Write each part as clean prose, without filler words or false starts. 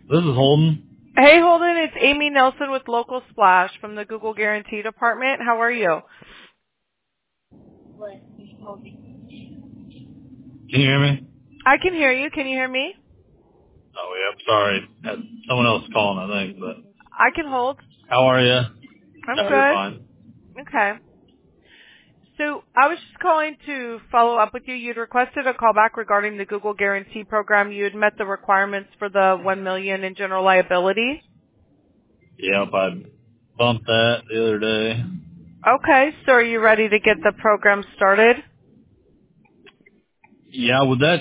This is Holden. Hey, Holden, it's Amy Nelson with Local Splash from the Google Guarantee Department. How are you? Can you hear me? I can hear you. Can you hear me? Oh, yeah. I'm sorry. Had someone else calling, I think. But I can hold. how are you? I'm No, you're good. fine. Okay. So I was just calling to follow up with you. You'd requested a call back regarding the Google Guarantee Program. You had met the requirements for the $1 million in general liability. Yep, I bumped that the other day. Okay. So are you ready to get the program started? Yeah, would that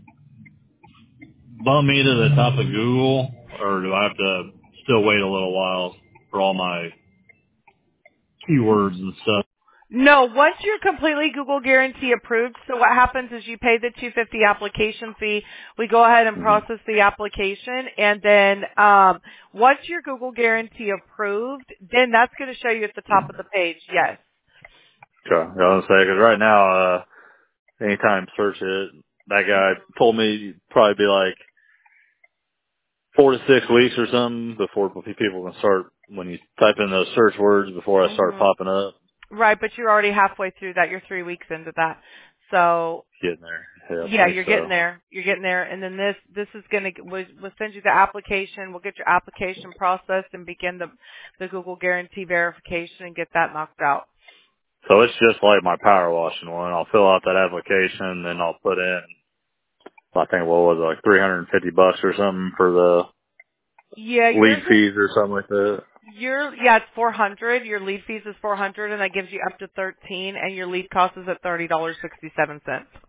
bump me to the top of Google, or do I have to still wait a little while for all my keywords and stuff? No, once you're completely Google Guarantee approved, so what happens is you pay the $250 application fee. We go ahead and Mm-hmm. process the application, and then once you're Google Guarantee approved, then that's going to show you at the top of the page. Yes. Okay, I was gonna say because right now, anytime I search it, that guy told me it'd probably be like 4 to 6 weeks or something before people can start, when you type in those search words, before I start hmm popping up. Right, but you're already halfway through that. You're 3 weeks into that. So Getting there. Yeah, I yeah, think you're getting so. there. You're getting there, and then this is going to we'll send you the application. We'll get your application processed and begin the Google Guarantee verification and get that knocked out. So it's just like my power washing one. I'll fill out that application, then I'll put in, I think, what was it, like $350 or something for the Yeah, lead yours is fees or something like that. it's 400. Your lead fees is 400, and that gives you up to 13, and your lead cost is at $30.67.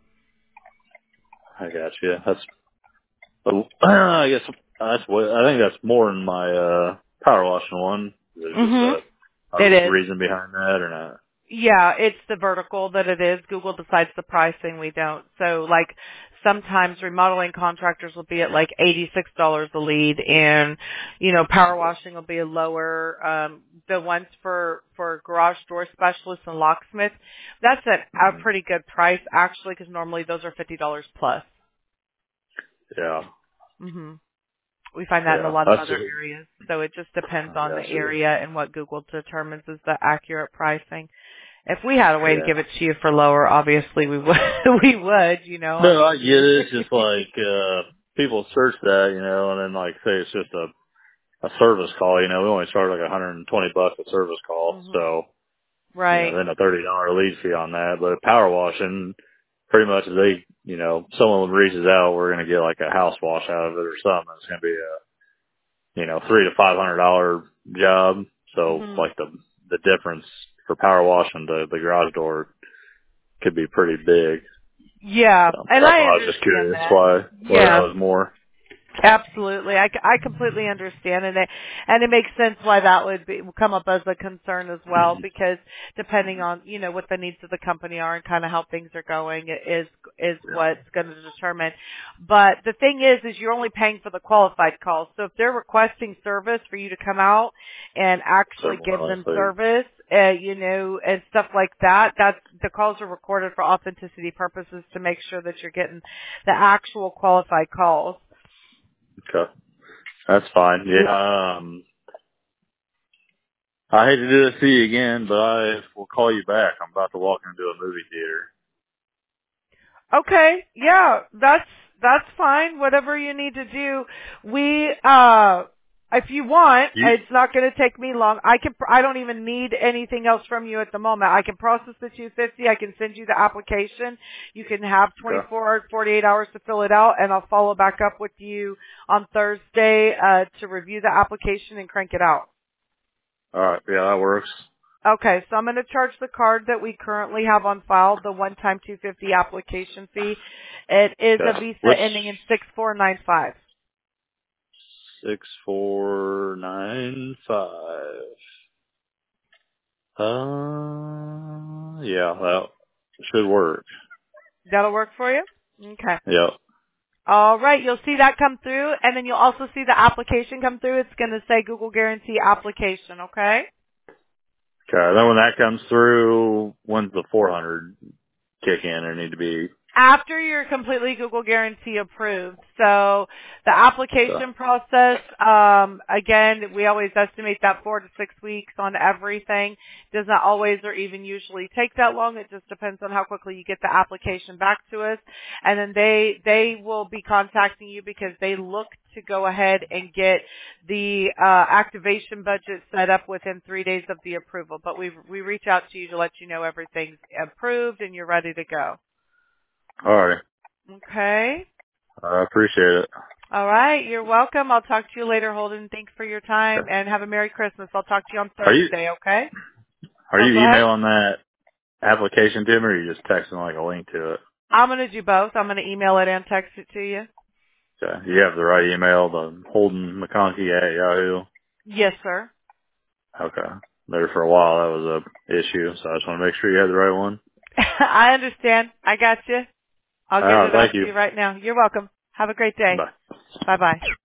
I got you. That's, I guess that's what, I think that's more than my, power washing one. There's just Mhm. a It is. reason behind that or not. Yeah, it's the vertical that it is. Google decides the pricing. We don't. So like sometimes remodeling contractors will be at like $86 a lead, and power washing will be a lower. The ones for garage door specialists and locksmiths, that's a Hmm. pretty good price actually, because normally those are $50 plus. Yeah. Mhm. We find that in a Yeah. lot of That's other it. areas. So it just depends I on the got you. area and what Google determines is the accurate pricing. If we had a way to Yeah. give it to you for lower, obviously we would. We would, I No, I mean. get it. It's just like people search that, and then like say it's just a service call. We only charge like $120 a service call, Mhm. so Right. then a $30 lead fee on that. But power washing, pretty much if they, someone reaches out, we're gonna get like a house wash out of it or something. It's gonna be a $300 to $500 job. So Mhm. like the difference for power washing to the garage door could be pretty big. Yeah, So and that's I why I was just understand curious that. why that Yeah. was more. Absolutely. I completely understand, and it makes sense why that would come up as a concern as well, because depending on, what the needs of the company are and kind of how things are going is Yeah, what's going to determine. But the thing is you're only paying for the qualified calls. So if they're requesting service for you to come out and so actually give more them likely. service, and stuff like that, the calls are recorded for authenticity purposes to make sure that you're getting the actual qualified calls. Okay, that's fine. Yeah, I hate to do this to you again, but I will call you back. I'm about to walk into a movie theater. Okay, yeah, that's fine. Whatever you need to do, we if you want, You it's not going to take me long. I don't even need anything else from you at the moment. I can process the 250. I can send you the application. You can have okay? 24 or 48 hours to fill it out, and I'll follow back up with you on Thursday to review the application and crank it out. All right, yeah, that works. Okay, so I'm going to charge the card that we currently have on file, the one-time 250 application fee. It is a Okay, Visa which ending in 6495. 6495? Yeah, that should work. That'll work for you? Okay. Yep. All right, you'll see that come through, and then you'll also see the application come through. It's going to say Google Guarantee Application, okay? Okay, then when that comes through, when's the 400 kick in or need to be? After you're completely Google Guarantee approved. So the application process, again, we always estimate that 4 to 6 weeks on everything. Does not always or even usually take that long. It just depends on how quickly you get the application back to us. And then they will be contacting you because they look to go ahead and get the activation budget set up within 3 days of the approval. But we reach out to you to let you know everything's approved and you're ready to go. All right. Okay. I appreciate it. All right. You're welcome. I'll talk to you later, Holden. Thanks for your time and have a Merry Christmas. I'll talk to you on Thursday, okay? Are you Go ahead. emailing that application to me, or are you just texting like a link to it? I'm going to do both. I'm going to email it and text it to you. Okay. You have the right email, the Holden McConkey at Yahoo. Yes, sir. Okay. There for a while that was a issue, so I just want to make sure you had the right one. I understand. I got you. I'll get it out Thank to you. you right now. You're welcome. Have a great day. Bye. Bye-bye.